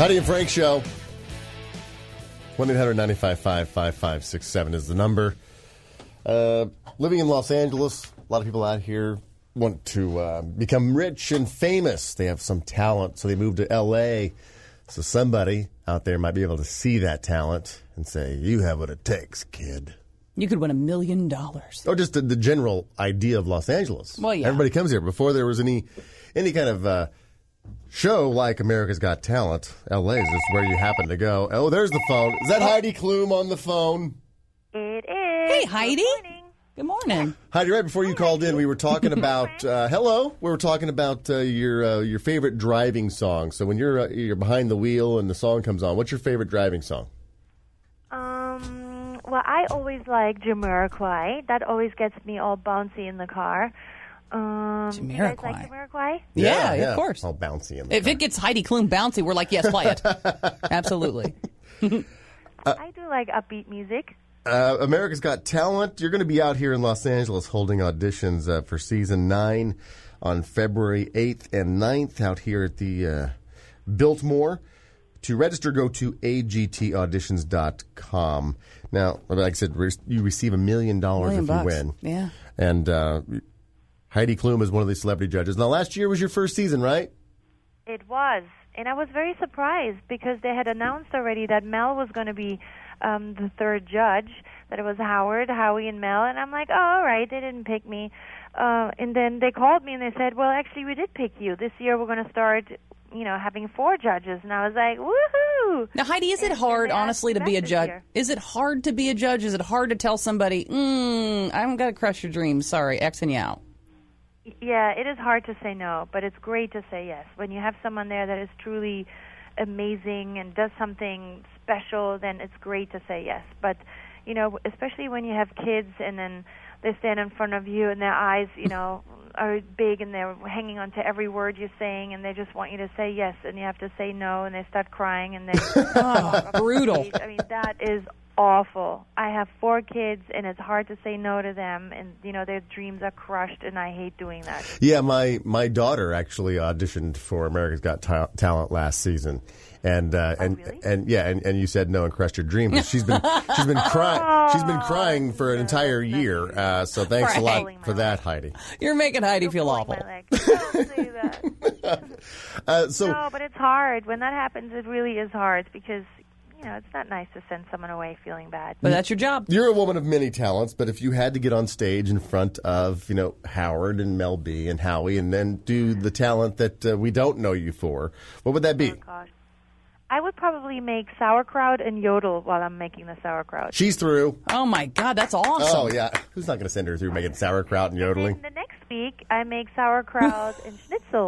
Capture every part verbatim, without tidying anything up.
Heidi and Frank Show. one eight hundred nine five five five five six seven is the number. Uh, living in Los Angeles, a lot of people out here want to uh, become rich and famous. They have some talent, so they move to L A. So somebody out there might be able to see that talent and say, you have what it takes, kid. You could win a million dollars. Or just the, the general idea of Los Angeles. Well, yeah. Everybody comes here. Before there was any any kind of uh, show like America's Got Talent, L A is just where you happen to go. Oh, there's the phone. Is that Heidi Klum on the phone? It is. Hey, Heidi. Good morning. Good morning. Heidi, right before you called in, we were talking about uh, hello. We were talking about uh, your uh, your favorite driving song. So when you're uh, you're behind the wheel and the song comes on, what's your favorite driving song? Um. Well, I always like Jamiroquai. That always gets me all bouncy in the car. Um, do you guys like Jamiroquai? Yeah, yeah, of course. All bouncy in the If car. it gets Heidi Klum bouncy, we're like, yes, play it. Absolutely. uh, I do like upbeat music. Uh, America's Got Talent. You're going to be out here in Los Angeles holding auditions uh, for season nine on February eighth and ninth out here at the uh, Biltmore. To register, go to A G T auditions dot com. Now, like I said, you receive a million dollars if you bucks. win. Yeah. And uh, Heidi Klum is one of these celebrity judges. Now, last year was your first season, right? It was. And I was very surprised because they had announced already that Mel was going to be um, the third judge, that it was Howard, Howie, and Mel. And I'm like, oh, all right, they didn't pick me. Uh, and then they called me and they said, well, actually, we did pick you. This year we're going to start, you know, having four judges. And I was like, woohoo! Now, Heidi, is it And- hard, and they honestly, to asked be a this judge? year. Is it hard to be a judge? Is it hard to tell somebody, mm, I'm going to crush your dreams, sorry, Xing you out? Yeah, it is hard to say no, but it's great to say yes. When you have someone there that is truly amazing and does something special, then it's great to say yes. But, you know, especially when you have kids and then they stand in front of you and their eyes, you know, are big and they're hanging on to every word you're saying and they just want you to say yes and you have to say no and they start crying and they Oh, brutal. I mean, that is awful. I have four kids and it's hard to say no to them and, you know, their dreams are crushed and I hate doing that. Yeah, my, my daughter actually auditioned for America's Got Ta- Talent last season, and uh, Oh, and really? and yeah, and, and you said no and crushed her dream. But she's been she's been crying she's been crying for an entire year. Uh, so thanks a lot Right. for that, Heidi. You're making Heidi You're feel pulling awful. my leg. Don't say that. Uh, so No, but it's hard. When that happens, it really is hard because, you know, it's not nice to send someone away feeling bad. But that's your job. you're a woman of many talents, but if you had to get on stage in front of, you know, Howard and Mel B and Howie and then do the talent that uh, we don't know you for, what would that be? Oh, gosh. I would probably make sauerkraut and yodel while I'm making the sauerkraut. She's through. Oh, my God, that's awesome. Oh, yeah. Who's not going to send her through making sauerkraut and yodeling? And the next week, I make sauerkraut and schnitzel.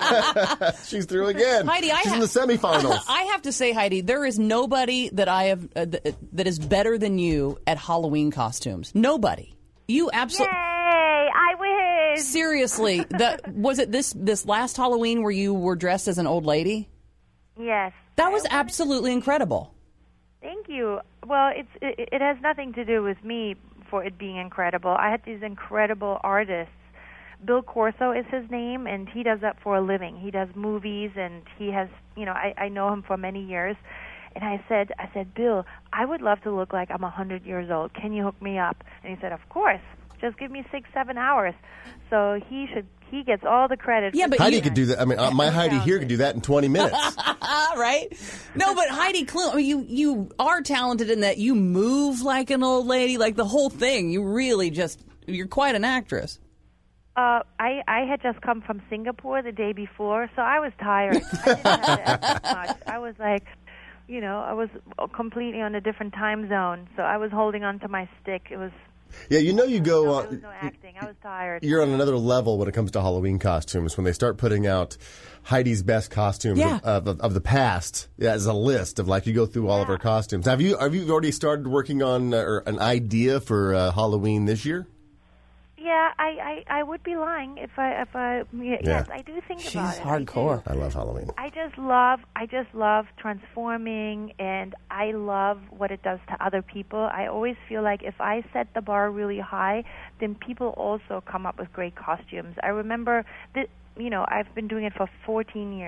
She's through again. Heidi, I She's in ha- the semifinals. I have to say, Heidi, there is nobody that I have uh, th- that is better than you at Halloween costumes. Nobody. You Yay! absolutely. I win! Seriously, that was it. This this last Halloween where you were dressed as an old lady. Yes. That was I wanted- absolutely incredible. Thank you. Well, it's it, it has nothing to do with me for it being incredible. I had these incredible artists. Bill Corso is his name, and he does that for a living. He does movies, and he has, you know, I, I know him for many years. And I said, I said, Bill, I would love to look like I'm a hundred years old. Can you hook me up? And he said, of course. Just give me six, seven hours. So he should. He gets all the credit. Yeah, for but doing Heidi you- could do that. I mean, uh, my Heidi here could do that in twenty minutes. Ah, right? No, but Heidi Klum, I mean, you you are talented in that you move like an old lady, like the whole thing. You really just you're quite an actress. Uh, I, I had just come from Singapore the day before, so I was tired. I didn't have to act much. I was like, you know, I was completely on a different time zone, so I was holding on to my stick. It was Yeah, you know you go no, on. there was no acting. I was tired. You're on another level when it comes to Halloween costumes. When they start putting out Heidi's best costumes Yeah. of, of, of the past, yeah, as a list of like you go through all of her costumes. Have you have you already started working on uh, or an idea for uh, Halloween this year? Yeah, I, I, I would be lying if I if I yeah, yes, I do think She's about it. I do. hardcore. I love Halloween. I just love I just love transforming, and I love what it does to other people. I always feel like if I set the bar really high, then people also come up with great costumes. I remember that, you know, I've been doing it for fourteen years. So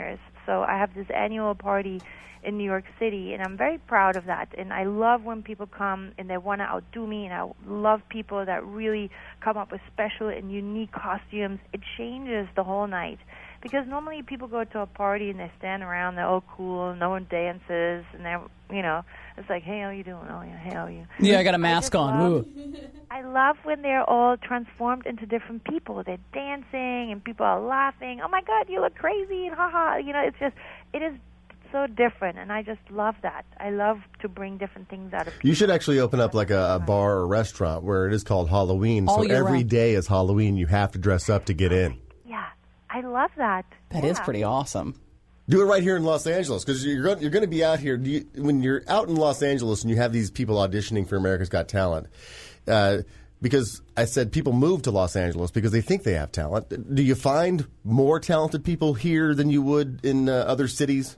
So I have this annual party in New York City, and I'm very proud of that. And I love when people come and they want to outdo me, and I love people that really come up with special and unique costumes. It changes the whole night. Because normally people go to a party and they stand around, they're all cool, no one dances, and they're, you know, it's like, hey, how you doing? Oh, yeah, hey, how are you? Yeah, I got a mask I on. Love, Ooh. I love when they're all transformed into different people. They're dancing, and people are laughing. Oh, my God, you look crazy, and ha-ha. You know, it's just, it is so different, and I just love that. I love to bring different things out of people. You should actually open up like a, a bar or restaurant where it is called Halloween. All so year every round. day is Halloween. You have to dress up to get in. Yeah, I love that. That yeah. is pretty awesome. Do it right here in Los Angeles, because you're going, you're going to be out here. Do you, when you're out in Los Angeles and you have these people auditioning for America's Got Talent, uh, because I said people move to Los Angeles because they think they have talent. Do you find more talented people here than you would in uh, other cities?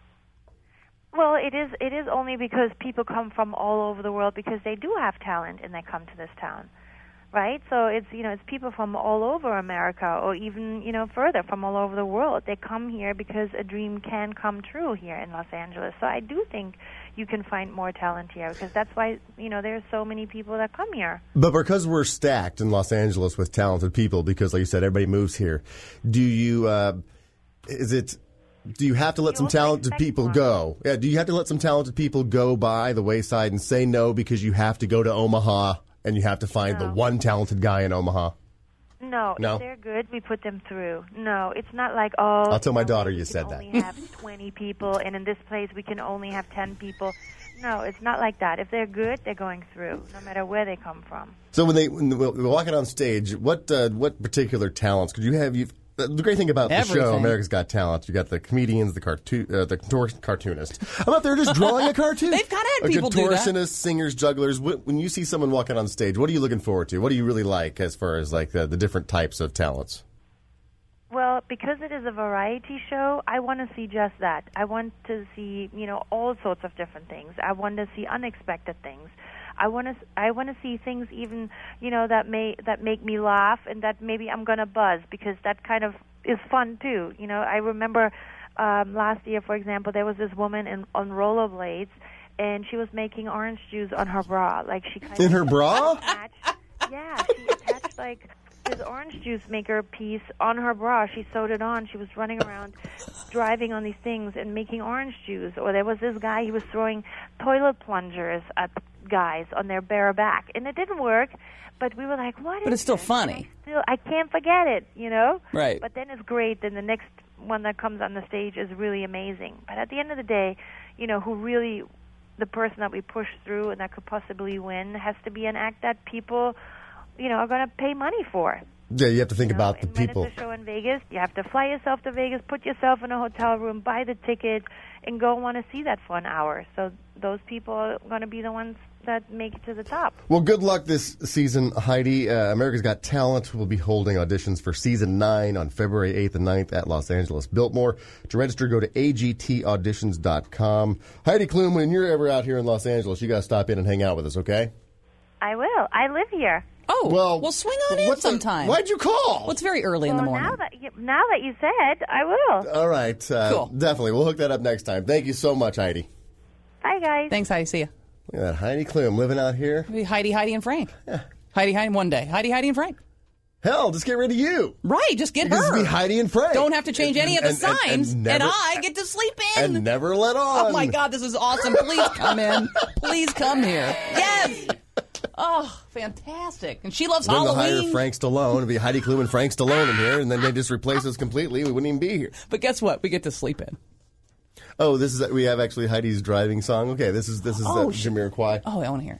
Well, it is it is only because people come from all over the world because they do have talent and they come to this town. Right? So it's, you know, it's people from all over America or even, you know, further from all over the world. They come here because a dream can come true here in Los Angeles. So I do think you can find more talent here because that's why, you know, there's so many people that come here. But because we're stacked in Los Angeles with talented people, because like you said, everybody moves here, do you, uh, is it, do you have to let You some also talented expect people more. go? Yeah, do you have to let some talented people go by the wayside and say no because you have to go to Omaha and you have to find No. the one talented guy in Omaha? No, No? if they're good, we put them through. No, it's not like, oh, I'll tell my know, daughter we you can said that. only have twenty people, and in this place we can only have ten people. No, it's not like that. If they're good, they're going through, no matter where they come from. So when they when they're walking on stage, what uh, what particular talents could you have? You the great thing about the show, Everything. America's Got Talent, you got the comedians, the cartoon, uh, the contor- cartoonist. I'm out there just drawing a cartoon. They've kinda had Uh, people do that. Contortionists, singers, jugglers. Wh- When you see someone walking on stage, what are you looking forward to? What do you really like as far as like the, the different types of talents? Well, because it is a variety show, I want to see just that. I want to see, you know, all sorts of different things. I want to see unexpected things. I want to I want to see things even, you know, that may that make me laugh and that maybe I'm going to buzz because that kind of is fun too. You know, I remember um, last year, for example, there was this woman in, on rollerblades and she was making orange juice on her bra. Like she kind In of her bra? attached, yeah, she attached like this orange juice maker piece on her bra. She sewed it on. She was running around driving on these things and making orange juice. Or there was this guy, he was throwing toilet plungers at guys on their bare back. And it didn't work, but we were like, what is But it's still this? funny. I still, I can't forget it, you know? Right. But then it's great. Then the next one that comes on the stage is really amazing. But at the end of the day, you know, who really, the person that we push through and that could possibly win has to be an act that people, you know, are going to pay money for. Yeah, you have to think You know, about the and people. When it's a show in Vegas, you have to fly yourself to Vegas, put yourself in a hotel room, buy the ticket, and go want to see that for an hour. So those people are going to be the ones that make it to the top. Well, good luck this season, Heidi. Uh, America's Got Talent will be holding auditions for season nine on February eighth and ninth at Los Angeles Biltmore. To register, go to A G T auditions dot com. Heidi Klum, when you're ever out here in Los Angeles, you got to stop in and hang out with us, okay? I will. I live here. Oh, Well, well, swing on in what's the- sometime. why'd you call? Well, it's very early in the Well, morning. now that you, now that you said, I will. All right. Uh, Cool. Definitely. We'll hook that up next time. Thank you so much, Heidi. Bye, guys. Thanks, Heidi. See ya. Look at that Heidi Klum living out here. Maybe Heidi, Heidi, and Frank. Heidi, Heidi, one day. Heidi, Heidi, and Frank. Hell, just get rid of you. Right, just get Just her. be Heidi and Frank. Don't have to change any of the And- and- and signs, and, never- I get to sleep in. And never let on. Oh my God, this is awesome! Please come in. Please come here. Yes. Oh, fantastic! And she loves Then they'll hire Halloween. Frank Stallone. It'll be Heidi Klum and Frank Stallone in here, and then they just replace us completely. We wouldn't even be here. But guess what? We get to sleep in. Oh, this is we have actually Heidi's driving song. Okay, this is this is Oh, uh, sh- Jamiroquai. Oh, I want to hear it.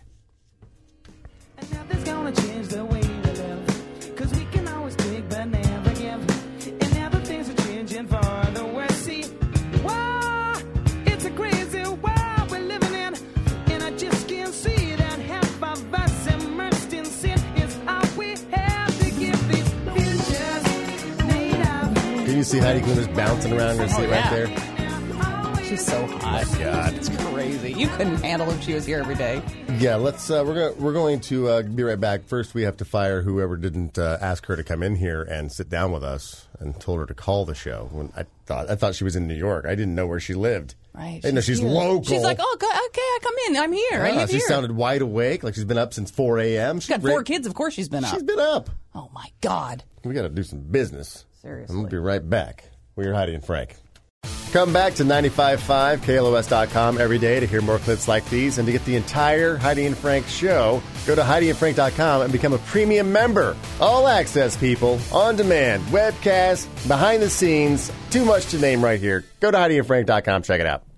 And nothing's gonna change the way we live, 'cause we can always take but never give. And now the things are changing for the worse. See, wow, it's a crazy world we're living in, and I just can't see that half of us immersed in sin is all we have to give these futures made of. Can you see Heidi Klum just bouncing around? You see it Oh, right yeah. there. And always She's so hot. Oh, God. It's crazy. You couldn't handle if she was here every day. Yeah, let's. Uh, we're going. We're going to uh, be right back. First, we have to fire whoever didn't uh, ask her to come in here and sit down with us, and told her to call the show. When I thought I thought she was in New York. I didn't know where she lived. Right. I didn't know she's here. local. She's like, oh, go- okay, I come in. I'm here. I Ah, live she here. sounded wide awake, like she's been up since four a.m. She's got She's four re- kids. Of course she's been up. She's been up. Oh, my God. We got to do some business. Seriously. I'm going to be right back. We're Heidi and Frank. Come back to ninety-five point five K L O S dot com every day to hear more clips like these. And to get the entire Heidi and Frank show, go to Heidi and Frank dot com and become a premium member. All access, people, on demand, webcast, behind the scenes, too much to name right here. Go to Heidi and Frank dot com, check it out.